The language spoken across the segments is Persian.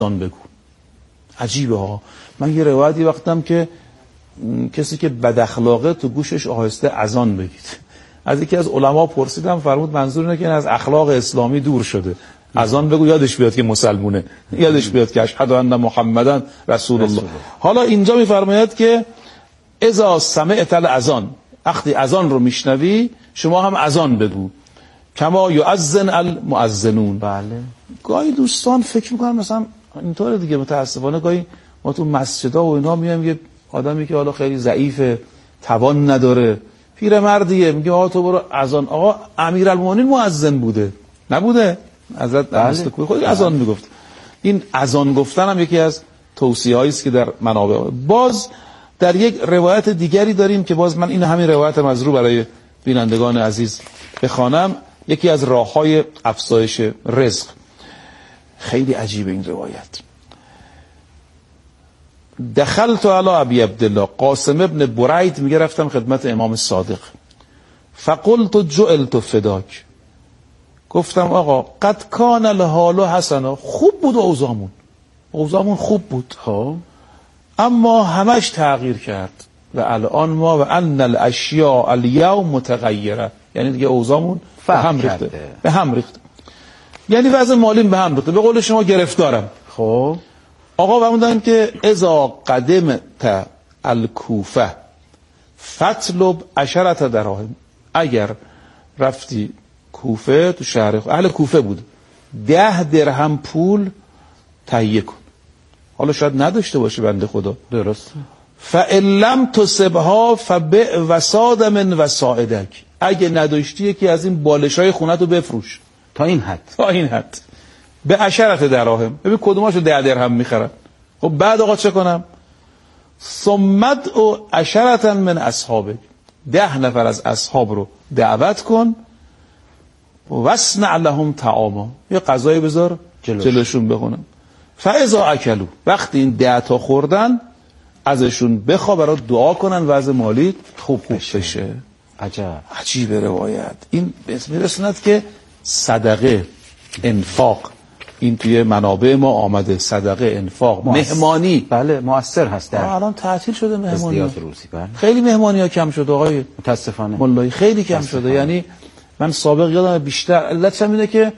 اذان بگو. عجیبه ها. من یه روایتی وقتم که کسی که بد اخلاقه تو گوشش آهسته اذان بگید. از یکی از علما پرسیدم، فرمود منظور اینه که از اخلاق اسلامی دور شده. اذان بگو یادش بیاد که مسلمونه، یادش بیاد که اشهد ان محمدن رسول الله. حالا اینجا میفرماید که اذا سمعت الاذان، وقتی اذان رو میشنوی شما هم اذان بگو، کما یؤذن المؤذنون. بله. گاهی دوستان فکر میکنن مثلا اینطوره دیگه، متاسفانه گاهی ما تو مسجدها و اینا میایم یه آدمی که حالا خیلی ضعیفه، توان نداره، پیرمردیه، میگه آقا تو برو اذان. آقا امیرالمومنین مؤذن بوده نبوده؟ حضرت مستکوی خود اذان میگفت. این اذان گفتن هم یکی از توصیه‌هایی است که در منابع. باز در یک روایت دیگری داریم که باز من این همین روایت مزرو برای بینندگان عزیز بخوانم، یکی از راه‌های افزایش رزق. خیلی عجیبه این روایت. دخلت علی ابی عبدالله قاسم ابن برید، میگه رفتم خدمت امام صادق، فقلت جعلت فداک، گفتم آقا قد کان الحال حسنا، خوب بود اوضاعمون خوب بود، اما همش تغییر کرد و الان ما و ان الاشیاء الیوم متغیره، یعنی دیگه اوضاعمون به هم ریخته، یعنی وضع مالیم به هم ریخته، به قول شما گرفتارم. خب آقا فرمودن که اذا قدمت الکوفه فطلب 10 دراهم، اگر رفتی کوفه، تو شهر اهل کوفه بود، 10 درهم پول تهیه کن. حالا شاید نداشته باشه بنده خدا، درست، فإن لم تصبها فبئ وساد من وسائدک، اگه نداشتی یکی از این بالشای خونت رو بفروش. تا این حد به 10 دراهم. ببین کدوماشو 10 درهم میخرن. خب بعد آقا چه کنم؟ ثمت او 10 من اصحابک، 10 نفر از اصحاب رو دعوت کن، وصنع لهم طعاما، یه غذایی بذار جلوشون بخونم. فاذا اکلوا، وقتی این 10 تا خوردن ازشون بخوا برای دعا کنن وضع مالی خوب بشه. عجیب روایت. این میرسوند که صدقه، انفاق، این توی منابع ما آمده، صدقه، انفاق، مهمانی، بله مؤثر هست. در الان تعطیل شده مهمانی، روزی. بله. خیلی مهمانی ها کم شده آقای متاسفانه مولایی، خیلی کم شده. یعنی من سابق یادم بیشتر، علتش هم اینه که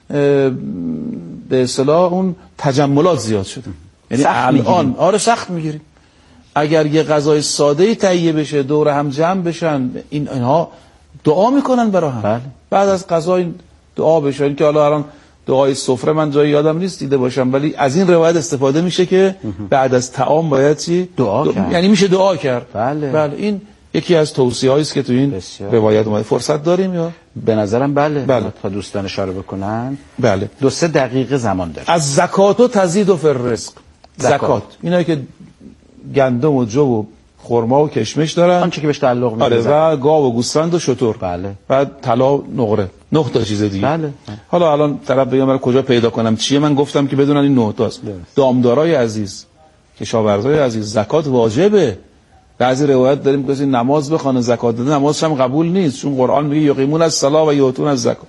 به اصطلاح اون تجملات زیاد شده، یعنی الان آره سخت میگیریم. اگر یه غذای ساده‌ای تهیه بشه، دور هم جمع بشن، اینها دعا میکنن برای هم. بله. بعد از غذا دعا بشه. این که حالا الان دعای سفره من جایی یادم نیست دیده باشم، ولی از این روایت استفاده میشه که بعد از طعام باید چی؟ دعا کرد. یعنی میشه دعا کرد. بله. این یکی از توصیه‌هایی است که تو این روایت اومده. فرصت داریم یا؟ به نظرم بله. تا دوستان اشاره بکنن. بله. 2-3 دقیقه زمان داریم. از زکات و تزید و فررزق. زکات اینایی که گندم و جو و خرما و کشمش دارن، آنچه که بهش تعلق می‌گیره، و گاو و گوسفند و شتر. بله. و طلا، نقره، 9 تا چیز دیگه. بله. حالا الان طرف بگم من کجا پیدا کنم چیه، من گفتم که بدونن این 9 تاست. دامدارای عزیز، کشاورزای عزیز، زکات واجبه. بعضی روایت داریم که نماز بخونه زکات بده، نمازش هم قبول نیست، چون قرآن میگه یقیمون الصلاة و یؤتون الزکات.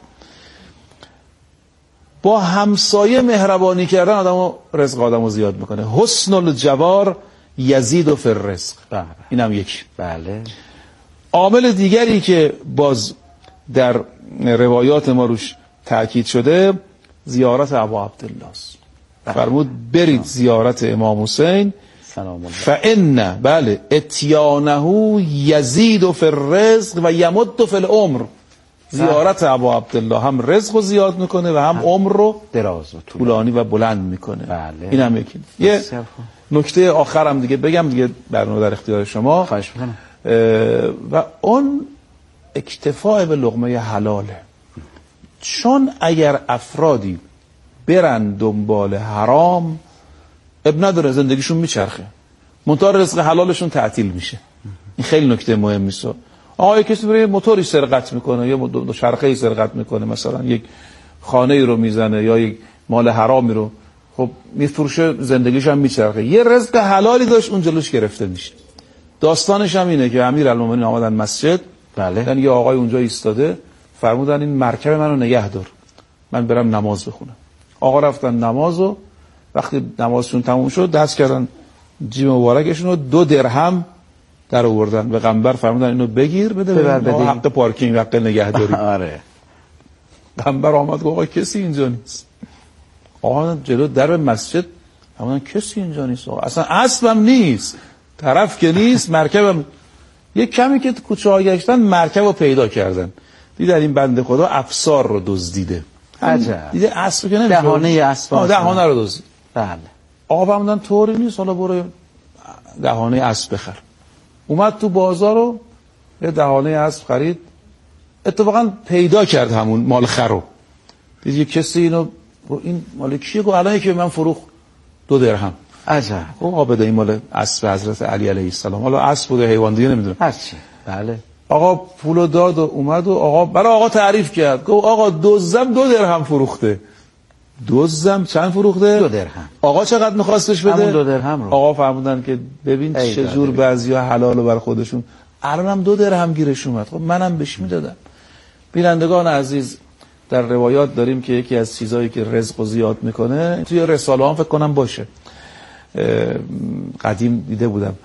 با همسایه مهربانی کردن آدمو رزق آدمو زیاد میکنه. حسن الجوار یزید فی الرزق. اینم یکی. بله. عامل دیگری که باز در روایات ما روش تاکید شده، زیارت ابا عبدالله است. فرمود برید زیارت امام حسین، فإن بله اتیانه یزید فی الرزق و یمد فی العمر. زیارت ابا عبدالله هم رزق رو زیاد میکنه و هم عمر رو دراز و طولانی و بلند میکنه. بله. این هم یکی. یه نکته آخرم دیگه بگم دیگه، برنامه در اختیار شما. خواهش میکنم. و اون اکتفاء به لقمه حلاله. چون اگر افرادی برن دنبال حرام، اب نداره، زندگیشون میچرخه، منتها رزق حلالشون تعطیل میشه. این خیلی نکته مهمی است. آقا کسی بره موتوری سرقت میکنه یا دو شرخه‌ای سرقت میکنه، مثلا یک خانه‌ای رو میزنه یا یک مال حرامی رو، خب میفروشه، زندگیش هم میچرخه. یه رزق حلالی داشت اون جلوش گرفته میشه. داستانش هم اینه که امیرالمومنین آمدن مسجد، بله، یعنی یه آقای اونجا ایستاده، فرمودن این مرکب منو نگه دار، من برم نماز بخونم. آقا رفتن نمازو وقتی نمازشون تموم شد دست کردن جیب مبارکشون رو 2 درهم در آوردن به پیغمبر فرمودن اینو بگیر بده حق پارکینگ حق نگهداری. آره. پیغمبر آمد گفت آقا کسی اینجا نیست. آقا جلو در مسجد فرمودن کسی اینجا نیست، آقا اصلا اسبم نیست، طرف که نیست، مرکبم. یک کمی که کوچه ها گشتن مرکب رو پیدا کردن، دیدن این بنده خدا افسار رو دزدیده. عجب. دیده اسب که نمیشه، دهانه اسب، دهانه رو دزدید. بله. آقا فرمودن طوری نیست، حالا برو دهانه اسب بخر. اومد تو بازار رو یه دهانه اسب خرید، اتفاقا پیدا کرد همون مال خرو. دید یه کسی اینو این مال کیه؟ گفت الان که من فروخت 2 درهم. عجب. آقا بده این مال اسب حضرت علی علیه السلام. حالا اسب بوده حیوان دیگه نمیدونم هرچی. بله. آقا پولو داد و اومد و آقا برای آقا تعریف کرد، گفت آقا دزدم 2 درهم فروخته. دزدم چند فروخته؟ 2 درهم. آقا چقدر می‌خواستش بده؟ همون 2 درهم رو. آقا فرمودن که ببین چه جور بعضیا حلالو بر خودشون، الانم 2 درهم گیرش اومد، خب منم بهش میدادم. بینندگان عزیز، در روایات داریم که یکی از چیزایی که رزقو زیاد میکنه، توی رساله هم فکر کنم باشه، قدیم دیده بودم،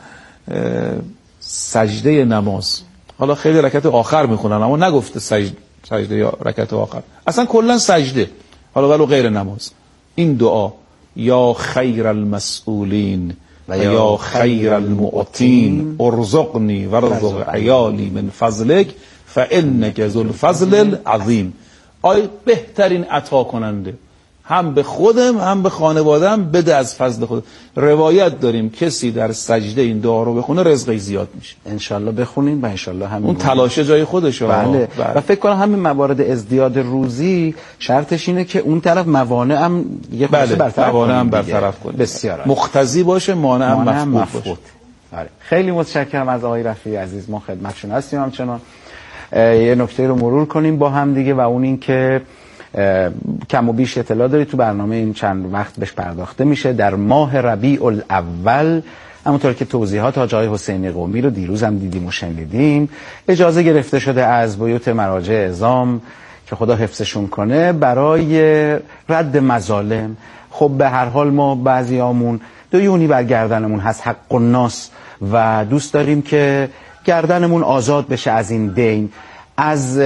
سجده نماز. حالا خیلی رکعت آخر میخونن اما نگفته سجده یا رکعت آخر، اصلا کلا سجده، حالا ولو غیر نماز. این دعا یا خیر المسئولین و یا خیر المعطین ارزقنی ورزق عیالی من فضلک فانک ذو الفضل العظیم. آی بهترین عطا کننده، هم به خودم هم به خانوادم بده از فضل خود. روایت داریم کسی در سجده این دعا رو بخونه رزقی زیاد میشه. انشالله بخونیم و انشالله همین اون تلاشه جای خودشه. بله. و فکر کنم همین موارد ازدیاد روزی شرطش اینه که اون طرف موانع هم یه خاصه برطرف کنیم. بسیار مقتضی باشه، مانع هم مفقود باشه. بله. خیلی متشکرم از آقای رفیعی عزیز، ما خدمتشون هستیم. همچنان یه نکته رو مرور کنیم با هم دیگه و اون این که کم و بیش اطلاع داری تو برنامه این چند وقت بهش پرداخته میشه. در ماه ربیع الاول، همونطور که توضیحات حاج آقای حسینی قمی رو دیروز هم دیدیم و شنیدیم، اجازه گرفته شده از بیوت مراجع اعظام که خدا حفظشون کنه برای رد مظالم. خب به هر حال ما بعضیامون دیونی بر گردنمون هست، حق الناس، و دوست داریم که گردنمون آزاد بشه از این دین. از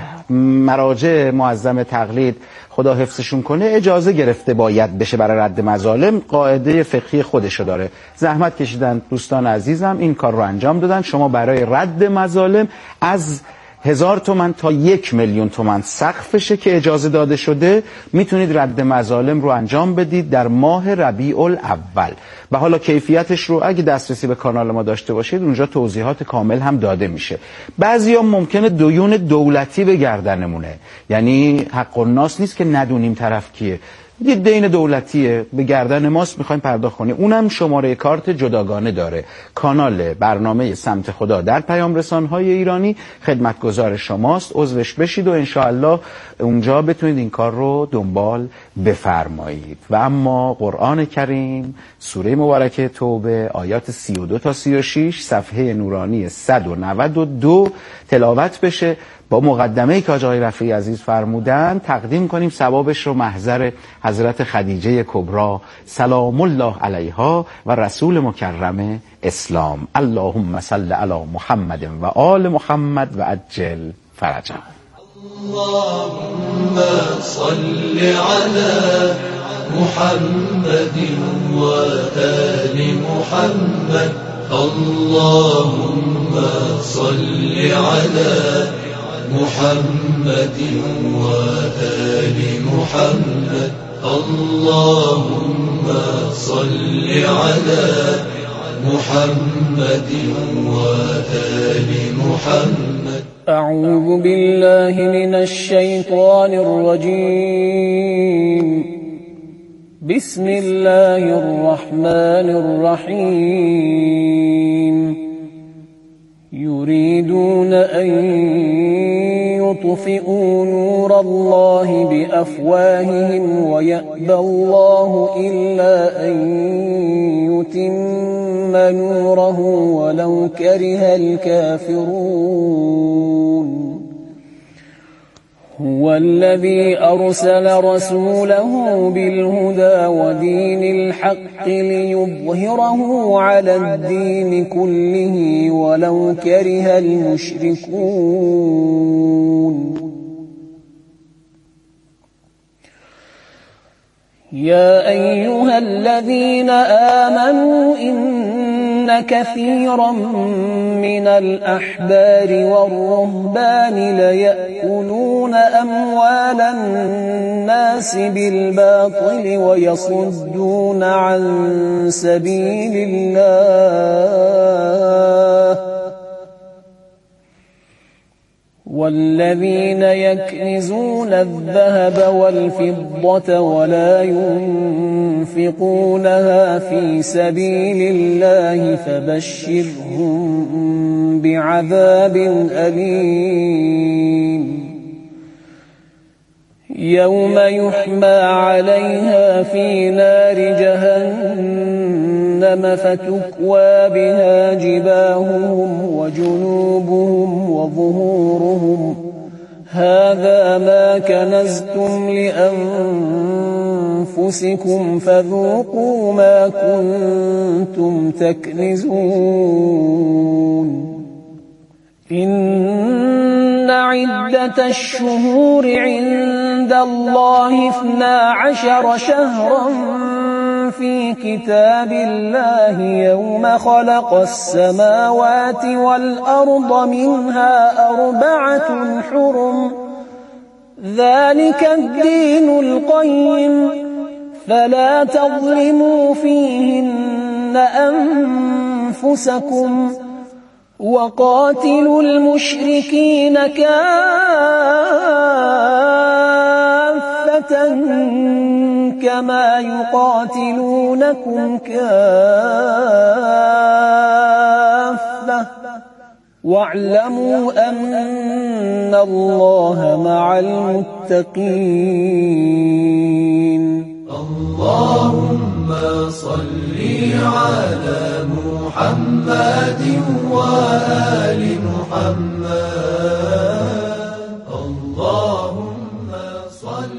مراجع معظم تقلید خدا حفظشون کنه اجازه گرفته باید بشه برای رد مظالم، قاعده فقهی خودشو داره. زحمت کشیدن دوستان عزیزم، این کار رو انجام دادن. شما برای رد مظالم از 1000 تومان تا 1,000,000 تومان سقفشه که اجازه داده شده، میتونید رد مظالم رو انجام بدید در ماه ربیع الاول. و حالا کیفیتش رو اگه دسترسی به کانال ما داشته باشید اونجا توضیحات کامل هم داده میشه. بعضیا ممکنه دیون دولتی به گردنمونه، یعنی حق الناس نیست که ندونیم طرف کیه، یه دین دولتیه به گردن ماست، میخوایم پرداخت کنیم. اونم شماره کارت جداگانه داره. کانال برنامه سمت خدا در پیام رسانهای ایرانی خدمتگزار شماست، عضوش بشید و انشاءالله اونجا بتونید این کار رو دنبال بفرمایید. و اما قرآن کریم سوره مبارکه توبه آیات 32 تا 36 صفحه نورانی 192 تلاوت بشه با مقدمه‌ای که آقای رفیعی عزیز فرمودن، تقدیم کنیم ثوابش رو محضر حضرت خدیجه کبرا سلام الله علیها و رسول مکرم اسلام. اللهم صل علی محمد و آل محمد و عجل فرجهم. اللهم صل علی محمد و آل محمد. اللهم صل علی محمد وآل محمد. اللهم صل على محمد وآل محمد. أعوذ بالله من الشيطان الرجيم. بسم الله الرحمن الرحيم. يريدون أن يطفئوا نور الله بأفواههم ويأبى الله إلا أن يتم نوره ولو كره الكافرون. هو الذي أرسل رسوله بالهدى ودين الحق ليظهره على الدين كله ولو كره المشركون يا أيها الذين آمنوا إن كثيرا من الأحبار والرهبان ليأكلون أموال الناس بالباطل ويصدون عن سبيل الله والذين يكنزون الذهب والفضة ولا ينفقونها في سبيل الله فبشرهم بعذاب أليم يوم يحمى عليها في نار جهنم فتكوى بها جباههم وجنوبهم وظهورهم هذا ما كنزتم لأنفسكم فذوقوا ما كنتم تكنزون إن عدة الشهور عند الله 12 شهرا في كتاب الله يوم خلق السماوات والأرض منها 4 حرم ذلك الدين القيم فلا تظلموا فيهن أنفسكم وقاتلوا المشركين كافة كما يقاتلونكم كافة واعلموا أن الله مع المتقين اللهم صل على محمد وآل محمد اللهم صل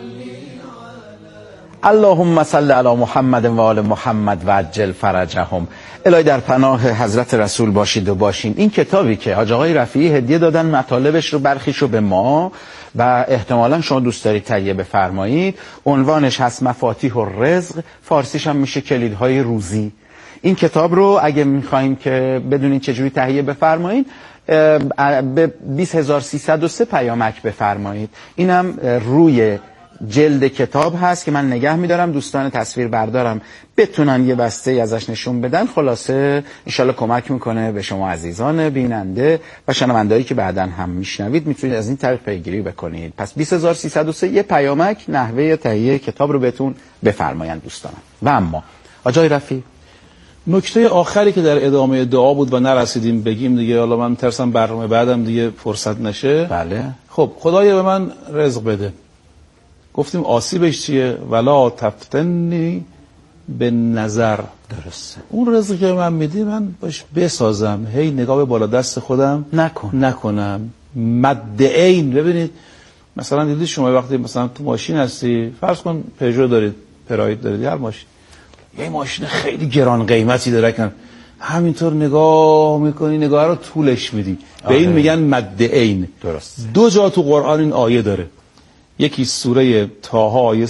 اللهم صل علی محمد و آل محمد و عجل فرجهم. الهی در پناه حضرت رسول باشید و باشیم. این کتابی که حاج آقای رفیعی هدیه دادن مطالبش رو برخیشو به ما و احتمالا شما دوست دارید تهیه بفرمایید. عنوانش هست مفاتیح الرزق، فارسیش هم میشه کلیدهای روزی. این کتاب رو اگه میخوایم که بدونید چجوری تهیه بفرمایید به 20303 پیامک بفرمایید. اینم روی جلد کتاب هست که من نگه میدارم، دوستان تصویر بردارم بتونن یه بسته ازش نشون بدن. خلاصه انشالله کمک میکنه به شما عزیزان بیننده و شنوندهایی که بعداً هم میشنوید، میتونید از این طریق پیگیری بکنید. پس 20303 یه پیامک نحوه تهیه کتاب رو بهتون بفرمایند دوستانم. و اما آقای رفیع، نکته آخری که در ادامه دعا بود و نرسیدیم بگیم دیگه، حالا من ترسم برنامه بعدم دیگه فرصت نشه. بله. خب خدایا به من رزق بده. گفتیم آسیبش چیه؟ ولا تفتنی به نظر. درسته. اون رزقی که من میدی من باش بسازم، هی نگاه به بالا دست خودم نکنم. مد عین. ببینید مثلا دیدید شما وقتی مثلا تو ماشین هستی، فرض کن پژو دارید، پراید دارید، هر ماشین، یه ماشین خیلی گران قیمتی داره کن، همینطور نگاه میکنی، نگاه رو طولش میدی. به این میگن مد عین. درست. 2 جا تو قرآن این آیه داره. یکی سوره طه آیه 131،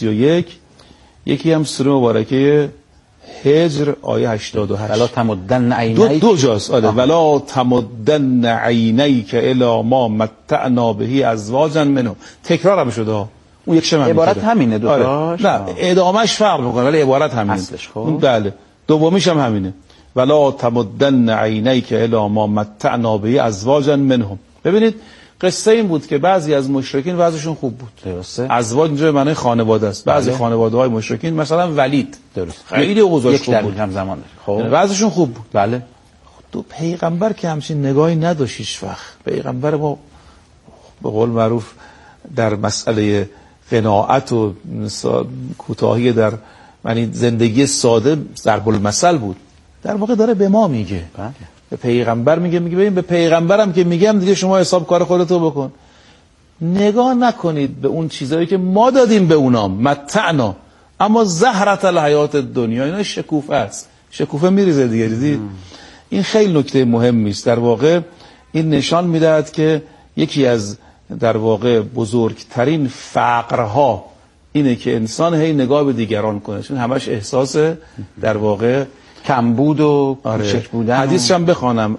یکی هم سوره مبارکه هجر آیه 88. ولا تمدن عینیک. دو جاست. ولا تمدن عینیک الی ما متعنا به ازواجا منهم. تکرار هم شده. اون یک شم عبارت همینه دو تاش. نه ادامهش فرق میکنه ولی عبارت همینه. اصلش خب. بله. دومیش هم همینه. ولا تمدن عینیک الی ما متعنا به ازواجا منهم. ببینید قصه این بود که بعضی از مشرکین وضعشون خوب بود. درسته. ازواج اینجا معنی خانواده است. بعضی خانواده‌های مشرکین مثلا ولید، درست، خیلی اوضاعش خوب بود. هم زمان داره. خب وضعشون خوب بود. بله. تو پیغمبر که همچین نگاهی نداشت هیچ وقت. پیغمبر ما به قول معروف در مسئله قناعت و کوتاهی در یعنی زندگی ساده ضرب المثل بود. در واقع داره به ما میگه. بله. به پیغمبر میگه ببین به پیغمبرم که میگم دیگه شما حساب کار خودتو بکن. نگاه نکنید به اون چیزایی که ما دادیم به اونام، متعنا، اما زهرت الحیات دنیا، اینا شکوفه است، شکوفه میریزه دیگه. دیدید این خیلی نکته مهمی است. در واقع این نشان میدهد که یکی از در واقع بزرگترین فقرها اینه که انسان هی نگاه به دیگران کنه، چون همش احساس در واقع کمبود و کوچک بودن. حدیثش هم بخوانم،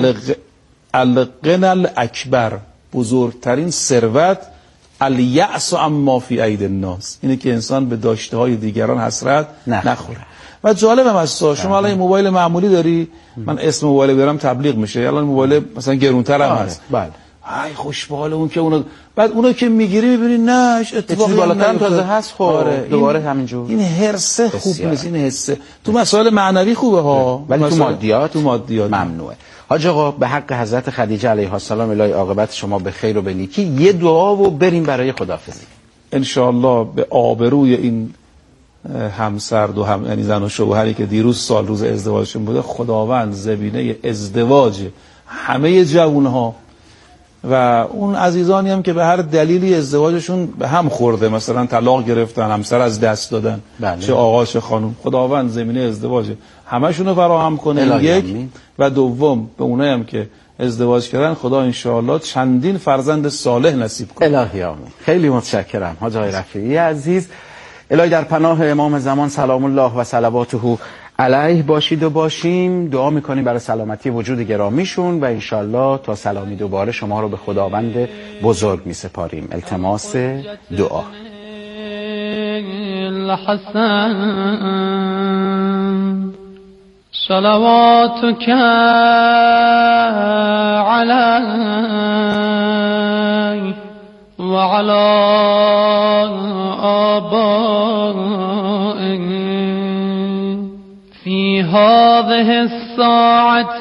الغنى الاکبر، بزرگترین ثروت، الیأس عما فی ایدی الناس، اینه که انسان به داشته های دیگران حسرت نخوره. و جالب هم است، شما الان موبایل معمولی داری، من اسم موبایل بیارم تبلیغ میشه، الان موبایل مثلا گرونتر هم هست، بله، ای خوشبال اون که اونو، بعد اونو که میگیری میبینی نه اتفاقی بالاتر تازه هست، خب دوباره همینجور. این حرصه خوب نیست، این حسه تو مسائل معنوی خوبه ها، ولی تو مادیات ممنوعه. حاج آقا به حق حضرت خدیجه علیها السلام، الهی عاقبت شما به خیر و به نیکی، یه دعا و بریم برای خداحافظی. ان شاء الله به آبروی این همسر یعنی زن و شوهری که دیروز سال روز ازدواجشون بوده، خداوند زمینه ازدواج همه جوانها و اون عزیزانی هم که به هر دلیلی ازدواجشون به هم خورده، مثلا طلاق گرفتن، همسر از دست دادن، بله. چه آقا چه خانم، خداوند زمینه ازدواج همشون رو فراهم کنه. یک و دوم به اونایی هم که ازدواج کردن، خدا ان شاء الله چندین فرزند صالح نصیب کنه. الهی آمین. خیلی متشکرم حاج آقای رفیعی عزیز. الهی در پناه امام زمان سلام الله و صلواته علیه باشید و باشیم. دعا میکنیم برای سلامتی وجود گرامیشون و انشالله تا سلامی دوباره شما رو به خداوند بزرگ میسپاریم. التماس دعا. الحسن صلواتك علی و علی آبائك في هذه الساعة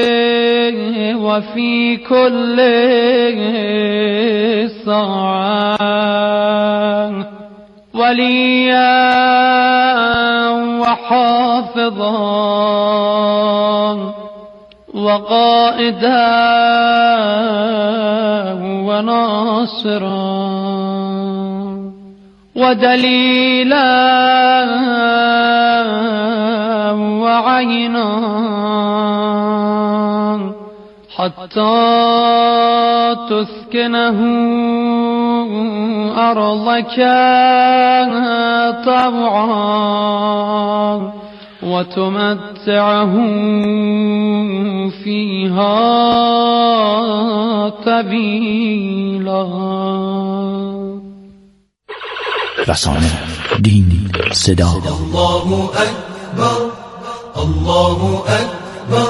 وفي كل ساعة وليا وحافظا وقائدا وناصرا ودليلا وعينا حتى تسكنه أرضك طوعا وتمتعه فيها طويلا. رسانه، دین، صدا. الله أكبر الله أكبر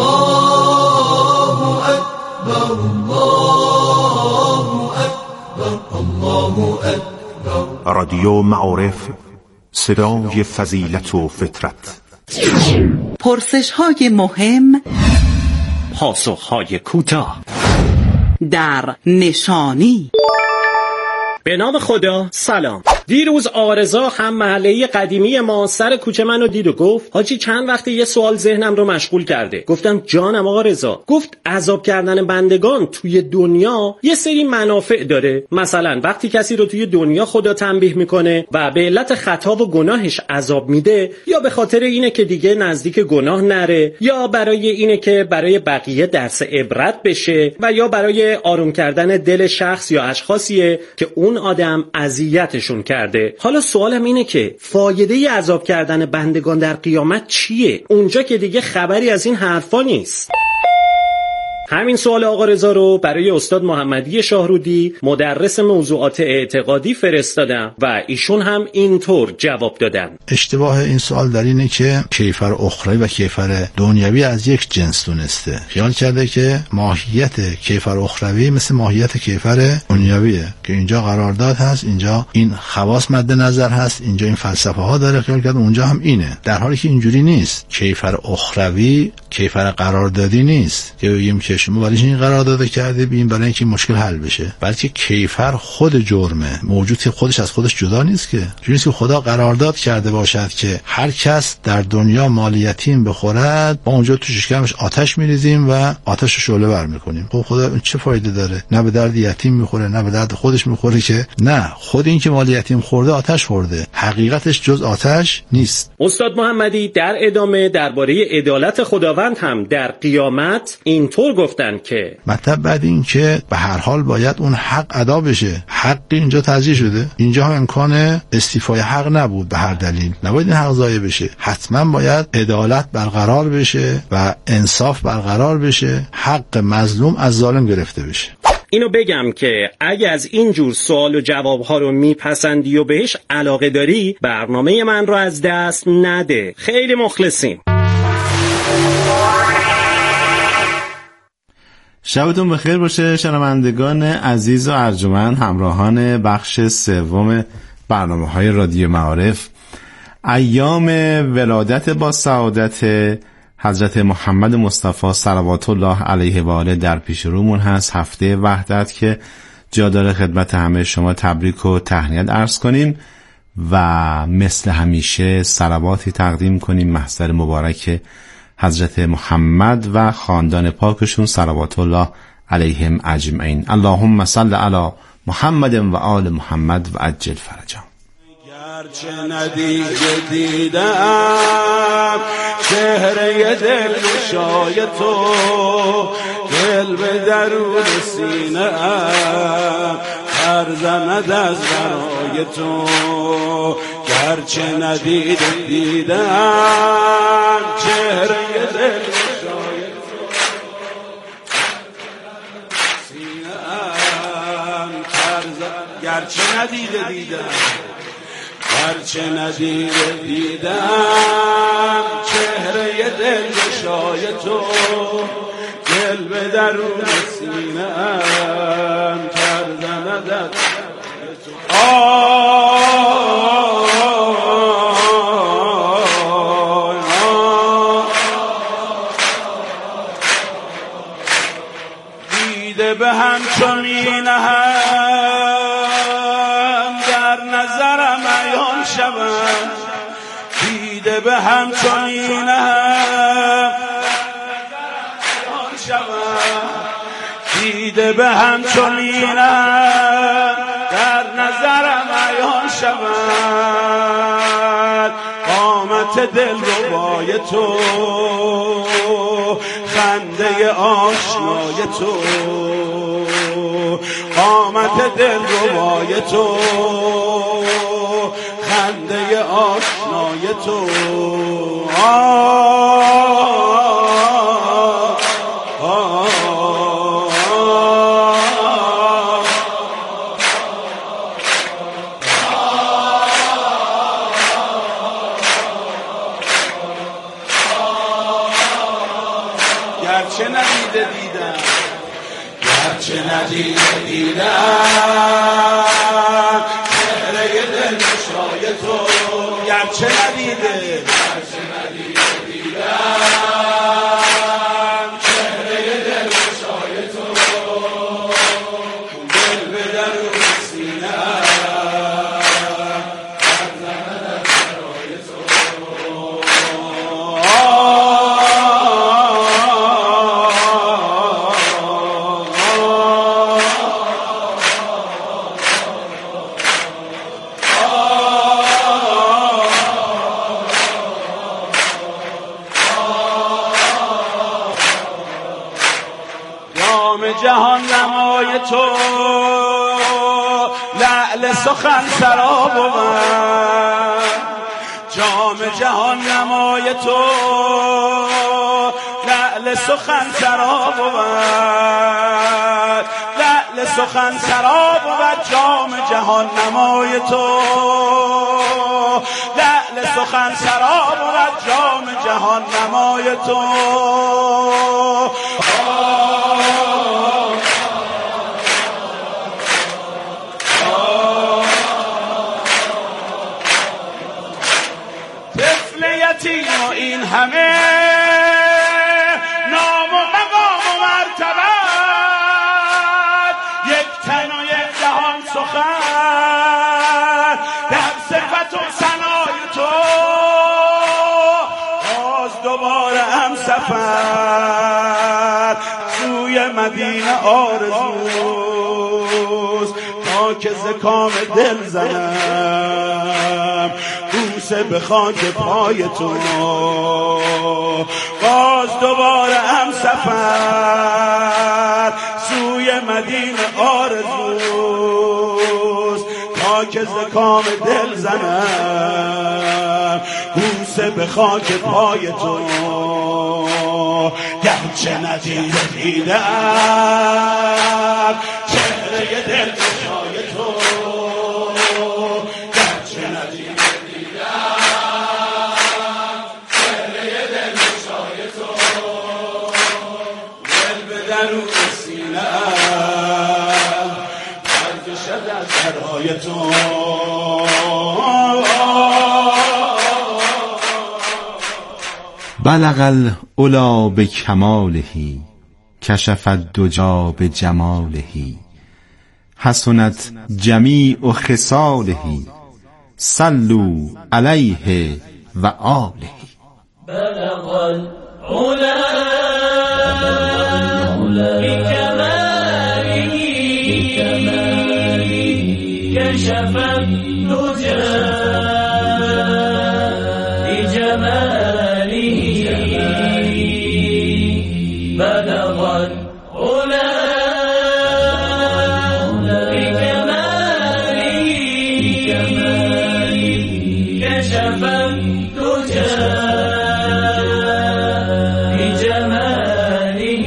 الله أكبر الله أكبر الله أكبر. رادیو معارف، صدای فضیلت و فطرت. پرسش‌های مهم، پاسخ‌های کوتاه، در نشانی. به نام خدا. سلام. دیروز آرزا هم محله قدیمی ما سر کوچه منو دید و گفت حاجی چند وقته یه سوال ذهنم رو مشغول کرده. گفتم جانم آقا رضا. گفت عذاب کردن بندگان توی دنیا یه سری منافع داره. مثلا وقتی کسی رو توی دنیا خدا تنبیه میکنه و به علت خطا و گناهش عذاب میده، یا به خاطر اینه که دیگه نزدیک گناه نره، یا برای اینه که برای بقیه درس عبرت بشه، و یا برای آروم کردن دل شخص یا اشخاصیه که اون آدم اذیتشون کرده. حالا سوالم اینه که فایده عذاب کردن بندگان در قیامت چیه؟ اونجا که دیگه خبری از این حرفا نیست. همین سوال آقا رضا رو برای استاد محمدی شاهرودی مدرس موضوعات اعتقادی فرستادم و ایشون هم اینطور جواب دادن. اشتباه این سوال در اینه که کیفر اخروی و کیفر دنیوی از یک جنس دونسته. خیال کرده که ماهیت کیفر اخروی مثل ماهیت کیفر دنیویه که اینجا قرارداد هست، اینجا این خواص مد نظر هست، اینجا این فلسفه ها داره، خیال کرده اونجا هم اینه، در حالی که اینجوری نیست. کیفر اخروی کیفر قراردادی نیست که بگیم که نیستش. ما برای این قرارداد کردیم برای اینکه این مشکل حل بشه، بلکه کیفر خود جرمه، موجود که خودش از خودش جدا نیست که. جوریه که خدا قرارداد کرده باشد که هر کس در دنیا مال یتیم بخورد ما اونجا تو شکمش آتش میریزیم و آتش رو شعله ور میکنیم. خب خدا این چه فایده داره؟ نه به درد یتیم میخوره نه به درد خودش میخوره، که نه خود این که مال یتیم خورده آتش خورده، حقیقتش جز آتش نیست. استاد محمدی در ادامه درباره عدالت خداوند هم در قیامت اینطور گفتن که مطلب بعد این که به هر حال باید اون حق ادا بشه. حق اینجا تضییع شده، اینجا هم امکان استیفای حق نبود، به هر دلیل نباید این حق ضایع بشه. حتما باید عدالت برقرار بشه و انصاف برقرار بشه، حق مظلوم از ظالم گرفته بشه. اینو بگم که اگه از اینجور سوال و جوابها رو میپسندی و بهش علاقه داری، برنامه من رو از دست نده. خیلی مخلصیم. شبتون بخیر باشه شنوندگان عزیز و ارجمند، همراهان بخش سوم برنامه‌های رادیو معارف. ایام ولادت با سعادت حضرت محمد مصطفی صلوات الله علیه و آله در پیش رومون هست. هفته وحدت که جا داره خدمت همه شما تبریک و تهنیت عرض کنیم و مثل همیشه صلواتی تقدیم کنیم محضر مبارک حضرت محمد و خاندان پاکشون صلوات الله علیهم اجمعین. اللهم صل علی محمد و آل محمد و عجل فرجهم. گرچه دیدم چهره دلگشای تو، دل به درون سینه ام پر زند از برای تو. گرچه دیدم چهره دلگشای تو، سینه ام پر زند. گرچه دیدم هرچه دیدم چهره دلگشای تو، دل به درون سینه ام پر زند از تو. دیده به هم چون دیده به هم چنینم دیده به هم چنینم در نظرم عیان شود. قامت دلربای تو، خنده آشنای تو، قامت دلربای تو، خنده آشنای تو. گرچه ندیده چهره دلگشای تو، گرچه ندیده دیدم چهره دلگشای تو، دل به درون سینه پر زند از برای تو. جهان نمای تو، لعل سخن سراب من. جام جهان نمای تو، لعل سخن سراب من. لعل سخن سراب و جام جهان نمای تو، لعل سخن سراب و جام جهان نمای تو. این همه نام و مقام و مرتبه سفر سوی مدینه آرزوست تا که ز کام دل زنم بوسه به خاک پای تو. باز دوباره هم سفر سوی مدینه آرزوست تا که ز کام دل زنم بوسه به خاک پای تو. گرچه ندیده دیدم چهره دل چشای تو، گرچه ندیده دیدم چهره دل چشای تو، دل به درون سینه‌ام برکشد از برای تو. بلغ العلا بکماله کشف الدجی بجماله حسنت جمیع خصاله صلوا علیه و آله. بلغ العلا بکماله کشف الدجی بلغ العلا بكماله كشف الدجى بجماله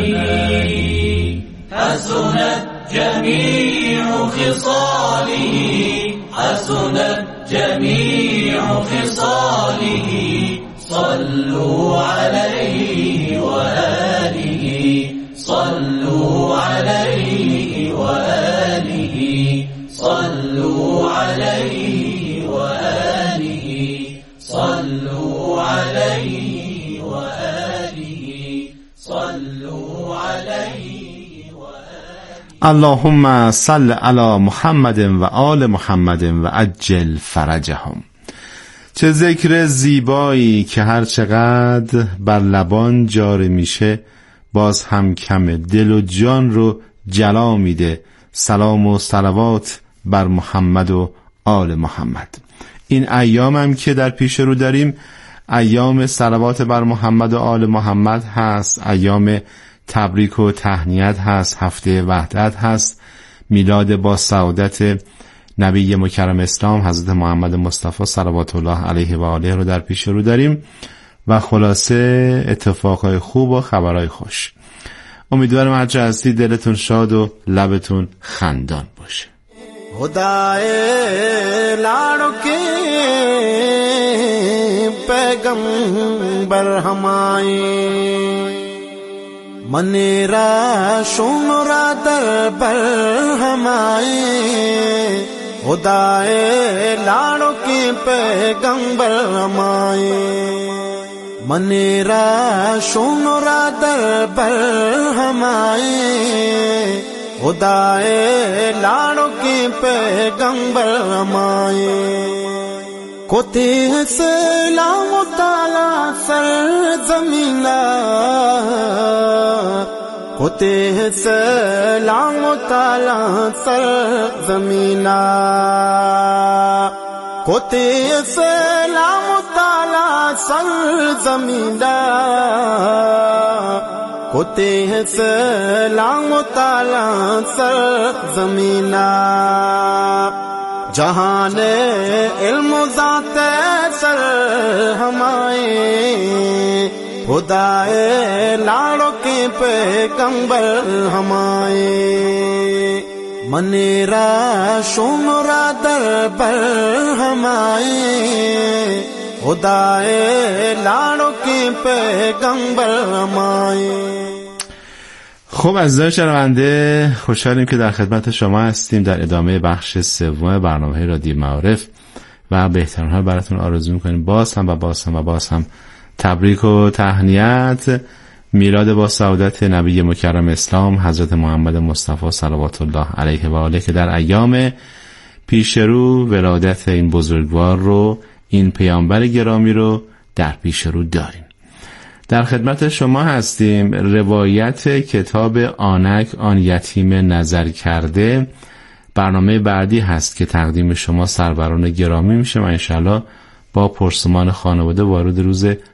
حسنت جميع خصاله حسنت جميع خصاله صلوا عليه وآله صلوا عليه وآله صلوا عليه وآله صلوا عليه وآله صلوا عليه وآله. اللهم صل علی محمد و آل محمد و عجل فرجهم. چه ذکر زیبایی که هر چقدر بر لبان جاری میشه باز هم کمه، دل و جان رو جلا میده. سلام و صلوات بر محمد و آل محمد. این ایام هم که در پیش رو داریم ایام صلوات بر محمد و آل محمد هست، ایام تبریک و تهنیت هست، هفته وحدت هست، میلاد با سعادت نبی مکرم اسلام حضرت محمد مصطفی صلوات الله علیه و آله رو در پیش رو داریم و خلاصه اتفاقای خوب و خبرهای خوش. امیدوارم هرچه هستی دلتون شاد و لبتون خندان باشه. خدائے لاڑو کے پیغمبر ہمائے منیرا شونرا در بر ہمائے خدائے لاڑو کے پیغمبر ہمائے منیرا شونرا در بر ہمائے خدائے لاڑو کے پیغمبر ہمائے کوتے سلام تعالی سر زمینہ کوتے سلام تعالی سر زمینہ کوتے سلام تعالی سر زمینہ کوتے سلام تعالی سر زمینہ جہان علم ذات سر ہمائے خدائے لاڑو کے پیغمبر ہمائے منیرا شونرا در بر ہمائے خدائے لاڑو کے پیغمبر ہمائے. خب عزیزان شنونده، خوشحالیم که در خدمت شما هستیم در ادامه بخش سوم برنامه رادیو معارف و بهترین‌ها براتون آرزو می‌کنیم باز هم تبریک و تهنیت میلاد با سعادت نبی مکرم اسلام حضرت محمد مصطفی صلوات الله علیه و آله که در ایام پیش رو ولادت این بزرگوار رو، این پیامبر گرامی رو در پیش رو داریم. در خدمت شما هستیم. روایت کتاب آنک آن یتیم نظر کرده برنامه بعدی هست که تقدیم شما سروران گرامی میشه و انشالله با پرسمان خانواده وارد روز